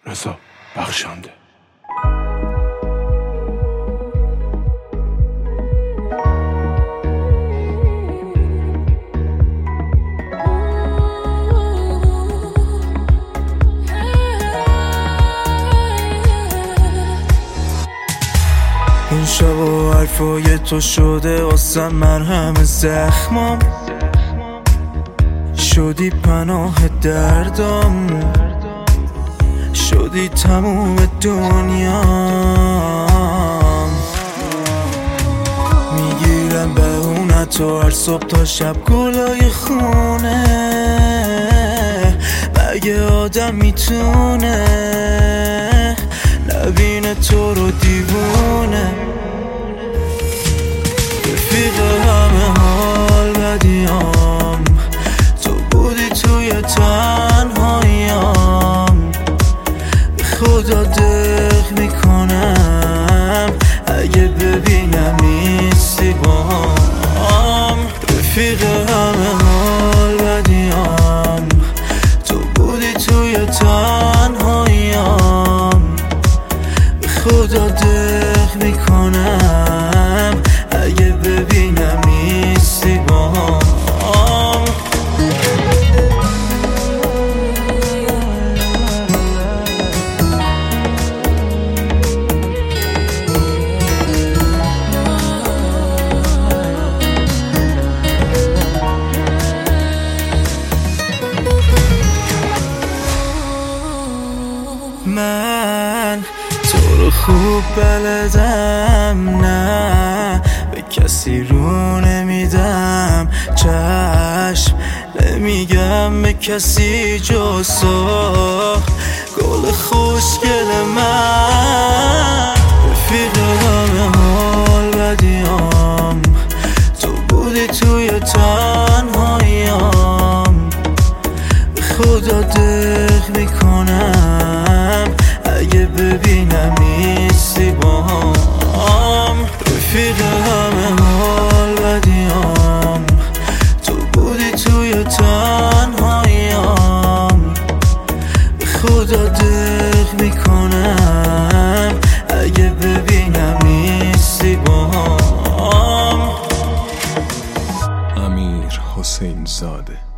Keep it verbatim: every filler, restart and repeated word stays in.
رضا بخشنده. این شب و حرفای تو شده واسم مرهم زخمام، شدی پناه دردم، شدی تموم دنیام. میگیرم بهونه تو هر صبح تا شب گلای خونه، مگه آدم میتونه نبینه تو رو دیوونه؟ رفیق همه حال بدیام، تو بودی توی تنهاییام. به خدا دق میکنم اگه ببینم نیستی باهام. رفیق همه حال بدیام، تو بودی توی تنهاییام. به خدا دق میکنم اگه ببینم نیستی باهام. من تو رو خوب بلدم، نه به کسی رو نمیدم چشم، نمیگم به کسی جز تو گل خوشگل من. رفیق همه حال بدیام، تو بودی توی تنهاییام. به خدا دق میکنم اگه ببینم نیستی باهام. رفیق همه حال بدیام، تو بودی توی تنهاییام. به خدا دق میکنم اگه ببینم نیستی باهام. امیر حسین زاده.